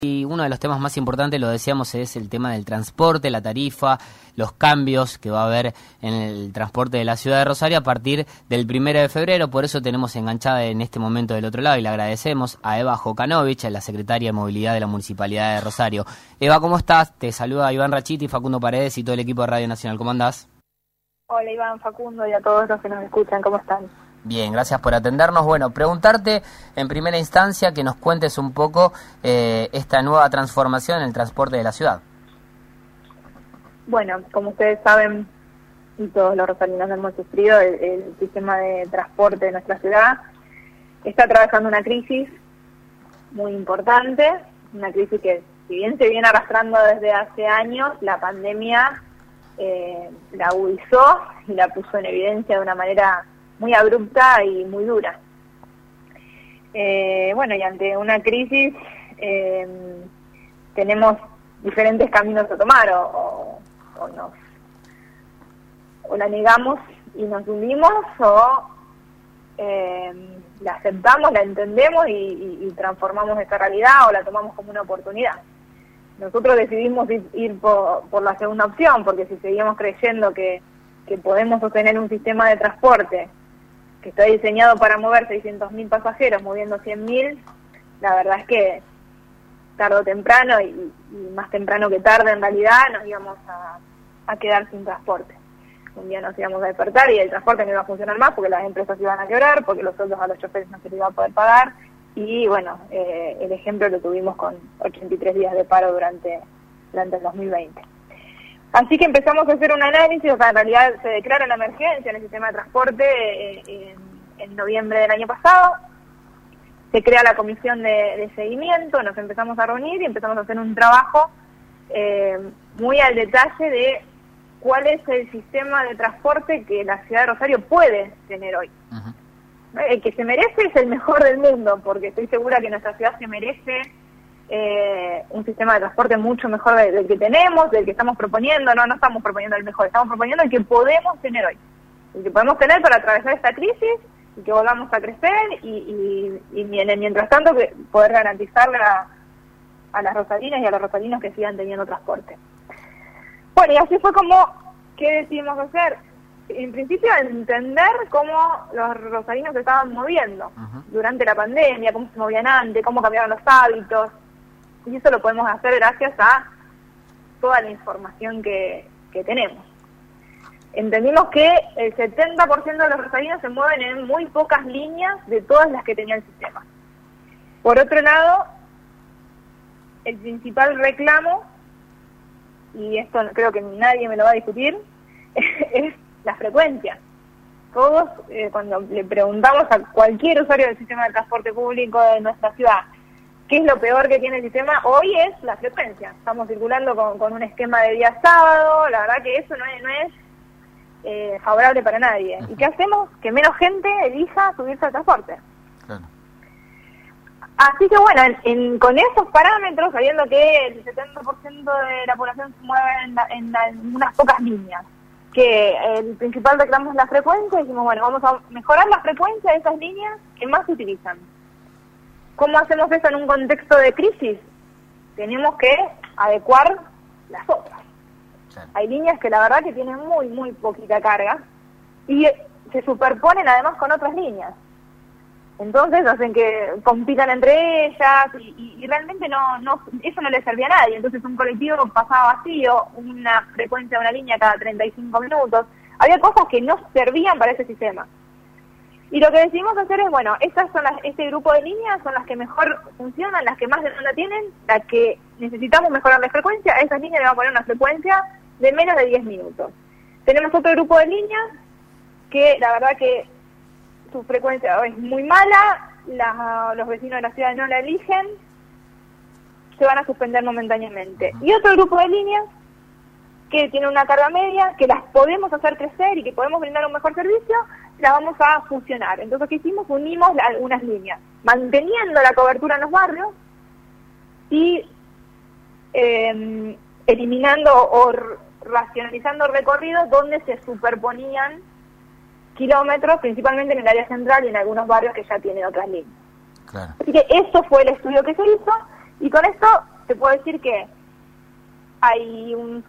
Y uno de los temas más importantes, lo decíamos, es el tema del transporte, la tarifa, los cambios que va a haber en el transporte de la ciudad de Rosario a partir del 1 de febrero. Por eso tenemos enganchada en este momento del otro lado y le agradecemos a Eva Jokanovic, la secretaria de Movilidad de la Municipalidad de Rosario. Eva, ¿cómo estás? Te saluda Iván Rachiti, Facundo Paredes y todo el equipo de Radio Nacional. ¿Cómo andás? Hola Iván, Facundo y a todos los que nos escuchan, ¿cómo están? Bien, gracias por atendernos. Bueno, preguntarte en primera instancia que nos cuentes un poco esta nueva transformación en el transporte de la ciudad. Bueno, como ustedes saben, y todos los rosarinos lo hemos sufrido, el sistema de transporte de nuestra ciudad está atravesando una crisis muy importante, una crisis que, si bien se viene arrastrando desde hace años, la pandemia la agudizó y la puso en evidencia de una manera muy abrupta y muy dura. Bueno, y ante una crisis tenemos diferentes caminos a tomar, o la negamos y nos hundimos, o la aceptamos, la entendemos y transformamos esta realidad, o la tomamos como una oportunidad. Nosotros decidimos ir por la segunda opción, porque si seguimos creyendo que podemos sostener un sistema de transporte que está diseñado para mover 600.000 pasajeros, moviendo 100.000, la verdad es que tarde o temprano, y más temprano que tarde en realidad, nos íbamos a quedar sin transporte. Un día nos íbamos a despertar y el transporte no iba a funcionar más porque las empresas iban a quebrar, porque los sueldos a los choferes no se les iba a poder pagar, y bueno, el ejemplo lo tuvimos con 83 días de paro durante el 2020. Así que empezamos a hacer un análisis, o sea, en realidad se declara la emergencia en el sistema de transporte en noviembre del año pasado. Se crea la comisión de seguimiento, nos empezamos a reunir y empezamos a hacer un trabajo muy al detalle de cuál es el sistema de transporte que la ciudad de Rosario puede tener hoy. Uh-huh. El que se merece es el mejor del mundo, porque estoy segura que nuestra ciudad se merece un sistema de transporte mucho mejor del que tenemos, del que estamos proponiendo. No estamos proponiendo el mejor, estamos proponiendo el que podemos tener hoy, el que podemos tener para atravesar esta crisis y que volvamos a crecer y mientras tanto que poder garantizarle a las rosarinas y a los rosarinos que sigan teniendo transporte. Bueno, y así fue como que decidimos hacer. En principio, entender cómo los rosarinos se estaban moviendo durante la pandemia, cómo se movían antes, cómo cambiaron los hábitos. Y eso lo podemos hacer gracias a toda la información que tenemos. Entendimos que el 70% de los rosarinos se mueven en muy pocas líneas de todas las que tenía el sistema. Por otro lado, el principal reclamo, y esto creo que nadie me lo va a discutir, es la frecuencia. Todos, cuando le preguntamos a cualquier usuario del sistema de transporte público de nuestra ciudad qué es lo peor que tiene el sistema, hoy es la frecuencia. Estamos circulando con un esquema de día sábado, la verdad que eso no es favorable para nadie. ¿Y qué hacemos? Que menos gente elija subirse al transporte. Claro. Así que bueno, con esos parámetros, sabiendo que el 70% de la población se mueve en unas pocas líneas, que el principal reclamo es la frecuencia, dijimos, bueno, vamos a mejorar la frecuencia de esas líneas que más se utilizan. ¿Cómo hacemos eso en un contexto de crisis? Tenemos que adecuar las otras. Sí. Hay líneas que la verdad que tienen muy, muy poquita carga y se superponen además con otras líneas. Entonces hacen que compitan entre ellas y realmente eso no le servía a nadie. Entonces un colectivo pasaba vacío, una frecuencia de una línea cada 35 minutos. Había cosas que no servían para ese sistema. Y lo que decidimos hacer es, bueno, este grupo de líneas son las que mejor funcionan, las que más demanda tienen, las que necesitamos mejorar la frecuencia. A esas líneas le vamos a poner una frecuencia de menos de 10 minutos. Tenemos otro grupo de líneas que la verdad que su frecuencia es muy mala, los vecinos de la ciudad no la eligen, se van a suspender momentáneamente. Y otro grupo de líneas que tiene una carga media, que las podemos hacer crecer y que podemos brindar un mejor servicio, la vamos a fusionar. Entonces, ¿qué hicimos? Unimos algunas líneas, manteniendo la cobertura en los barrios y eliminando o racionalizando recorridos donde se superponían kilómetros, principalmente en el área central y en algunos barrios que ya tienen otras líneas. Claro. Así que eso fue el estudio que se hizo, y con esto te puedo decir que hay un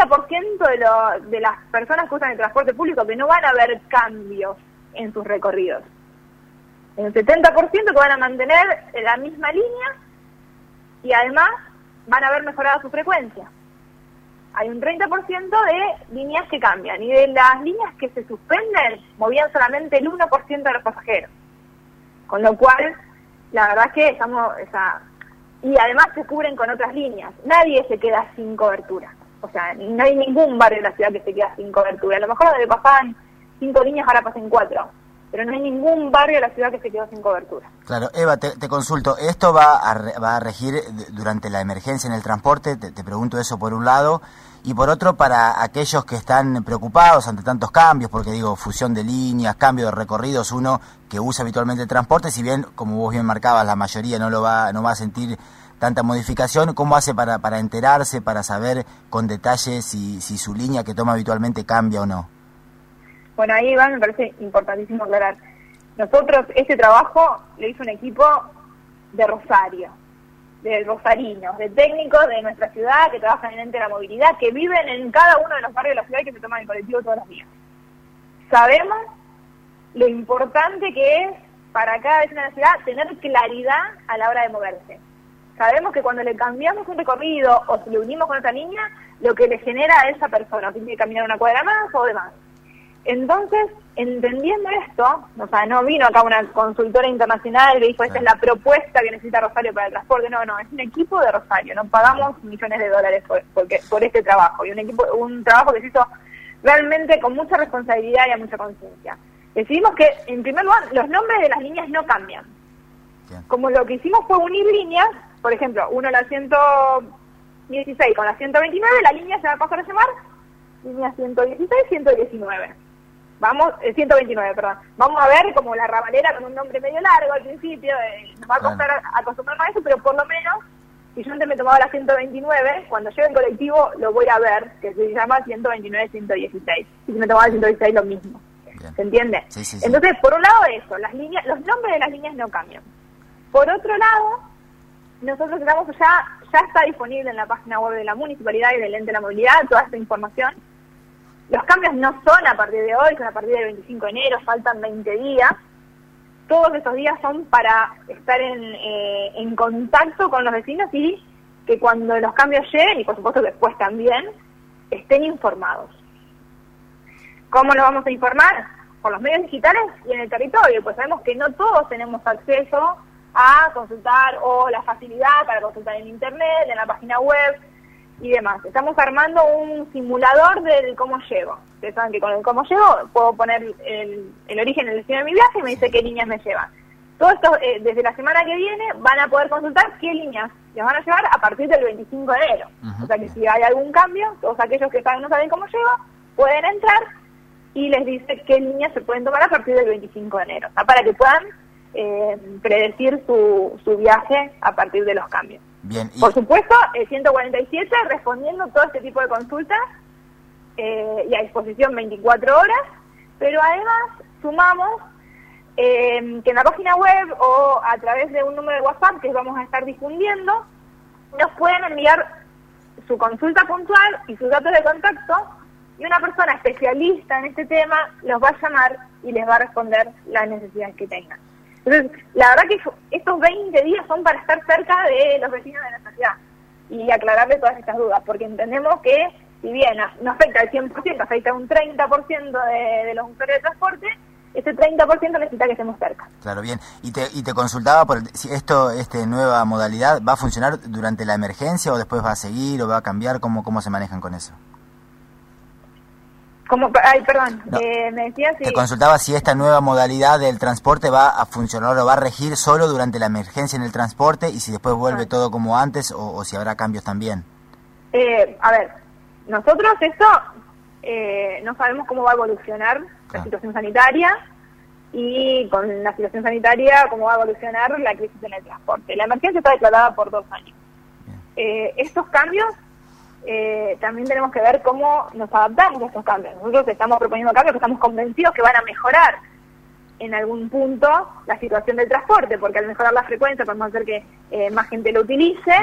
70% de las personas que usan el transporte público que no van a ver cambios en sus recorridos. Hay un 70% que van a mantener la misma línea y además van a ver mejorada su frecuencia. Hay un 30% de líneas que cambian y de las líneas que se suspenden movían solamente el 1% de los pasajeros. Con lo cual, la verdad es que estamos... y además se cubren con otras líneas. Nadie se queda sin cobertura. O sea, no hay ningún barrio de la ciudad que se queda sin cobertura. A lo mejor donde pasaban 5 líneas ahora pasan 4. Pero no hay ningún barrio de la ciudad que se quedó sin cobertura. Claro, Eva, te consulto, ¿esto va a regir durante la emergencia en el transporte? Te pregunto eso por un lado. Y por otro, para aquellos que están preocupados ante tantos cambios, porque digo, fusión de líneas, cambio de recorridos, uno que usa habitualmente el transporte, si bien, como vos bien marcabas, la mayoría no va a sentir tanta modificación, ¿cómo hace para enterarse, para saber con detalle si su línea que toma habitualmente cambia o no? Bueno, ahí Iván, me parece importantísimo aclarar. Nosotros, este trabajo lo hizo un equipo de Rosario, de rosarinos, de técnicos de nuestra ciudad que trabajan en ente de la movilidad, que viven en cada uno de los barrios de la ciudad y que se toman el colectivo todos los días. Sabemos lo importante que es para cada vecino de la ciudad tener claridad a la hora de moverse. Sabemos que cuando le cambiamos un recorrido o si le unimos con otra línea, lo que le genera a esa persona, tiene que caminar una cuadra más o demás. Entonces, entendiendo esto, o sea, no vino acá una consultora internacional que dijo, esta es la propuesta que necesita Rosario para el transporte, no, es un equipo de Rosario, no pagamos millones de dólares por este trabajo, y un trabajo que se hizo realmente con mucha responsabilidad y a mucha conciencia. Decidimos que, en primer lugar, los nombres de las líneas no cambian. Como lo que hicimos fue unir líneas, por ejemplo, la 116 con la 129, la línea se va a pasar a llamar línea 116, 119. 129, perdón. Vamos a ver como la rabalera con un nombre medio largo al principio, nos va a costar acostumbrarnos a eso, pero por lo menos, si yo antes me tomaba la 129, cuando llegue el colectivo lo voy a ver, que se llama 129, 116. Y si me tomaba el 116, lo mismo. Bien. ¿Se entiende? Sí. Entonces, por un lado eso, los nombres de las líneas no cambian. Por otro lado, nosotros ya está disponible en la página web de la municipalidad y del ente de la movilidad toda esta información. Los cambios no son a partir de hoy, son a partir del 25 de enero, faltan 20 días. Todos esos días son para estar en contacto con los vecinos y que cuando los cambios lleguen, y por supuesto después también, estén informados. ¿Cómo los vamos a informar? Por los medios digitales y en el territorio, pues sabemos que no todos tenemos acceso a consultar o la facilidad para consultar en internet, en la página web y demás. Estamos armando un simulador del cómo llego. Ustedes saben que con el cómo llego puedo poner el origen, el destino de mi viaje y me dice qué líneas me llevan. Todo esto, desde la semana que viene, van a poder consultar qué líneas les van a llevar a partir del 25 de enero. O sea que si hay algún cambio, todos aquellos que no saben cómo llego, pueden entrar y les dice qué líneas se pueden tomar a partir del 25 de enero. O sea, para que puedan predecir su viaje a partir de los cambios. Bien, Por supuesto, el 147 respondiendo todo este tipo de consultas y a disposición 24 horas, pero además sumamos que en la página web o a través de un número de WhatsApp que vamos a estar difundiendo, nos pueden enviar su consulta puntual y sus datos de contacto y una persona especialista en este tema los va a llamar y les va a responder las necesidades que tengan. Entonces, la verdad que estos 20 días son para estar cerca de los vecinos de nuestra ciudad y aclararles todas estas dudas, porque entendemos que, si bien no afecta al 100%, afecta a un 30% de los usuarios de transporte, ese 30% necesita que estemos cerca. Claro, bien. Y te consultaba si esta nueva modalidad va a funcionar durante la emergencia o después va a seguir o va a cambiar, ¿cómo se manejan con eso? Perdón, no, me decías si... Te consultaba si esta nueva modalidad del transporte va a funcionar o va a regir solo durante la emergencia en el transporte y si después vuelve todo como antes o si habrá cambios también. A ver, nosotros esto no sabemos cómo va a evolucionar la situación sanitaria y con la situación sanitaria cómo va a evolucionar la crisis en el transporte. La emergencia está declarada por 2 años. Estos cambios... también tenemos que ver cómo nos adaptamos a estos cambios. Nosotros estamos proponiendo cambios que estamos convencidos que van a mejorar en algún punto la situación del transporte, porque al mejorar la frecuencia podemos hacer que más gente lo utilice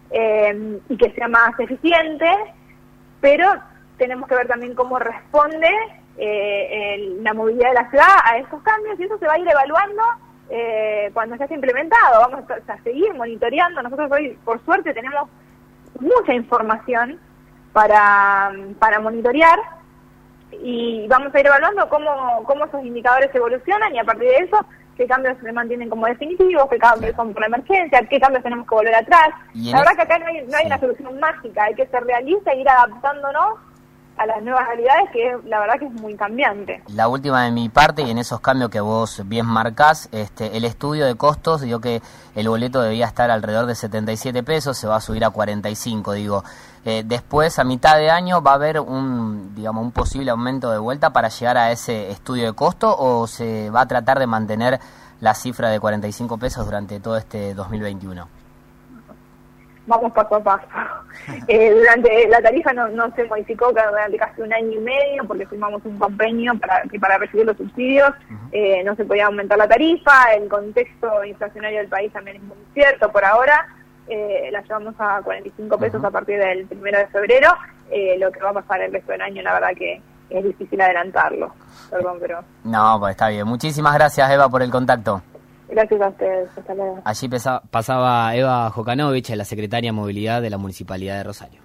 y que sea más eficiente, pero tenemos que ver también cómo responde la movilidad de la ciudad a estos cambios, y eso se va a ir evaluando cuando ya esté implementado. Vamos a seguir monitoreando. Nosotros hoy, por suerte, tenemos mucha información para monitorear, y vamos a ir evaluando cómo esos indicadores evolucionan, y a partir de eso, qué cambios se mantienen como definitivos, qué cambios son por la emergencia, qué cambios tenemos que volver atrás. La verdad que acá no hay una solución mágica, hay que ser realista e ir adaptándonos a las nuevas realidades, que la verdad que es muy cambiante. La última de mi parte, y en esos cambios que vos bien marcás, el estudio de costos dio que el boleto debía estar alrededor de 77 pesos, se va a subir a 45, digo. Después, a mitad de año, ¿va a haber un posible aumento de vuelta para llegar a ese estudio de costo, o se va a tratar de mantener la cifra de 45 pesos durante todo este 2021? Vamos paso a paso. Durante la tarifa no se modificó durante casi un año y medio, porque firmamos un convenio para recibir los subsidios. No se podía aumentar la tarifa, el contexto inflacionario del país también es muy cierto por ahora. La llevamos a 45 pesos a partir del 1 de febrero. Lo que va a pasar el resto del año, la verdad que es difícil adelantarlo. Perdón, pero... No, pues está bien. Muchísimas gracias, Eva, por el contacto. Gracias a ustedes. Hasta luego. Allí pasaba Eva Jokanovic, la secretaria de Movilidad de la Municipalidad de Rosario.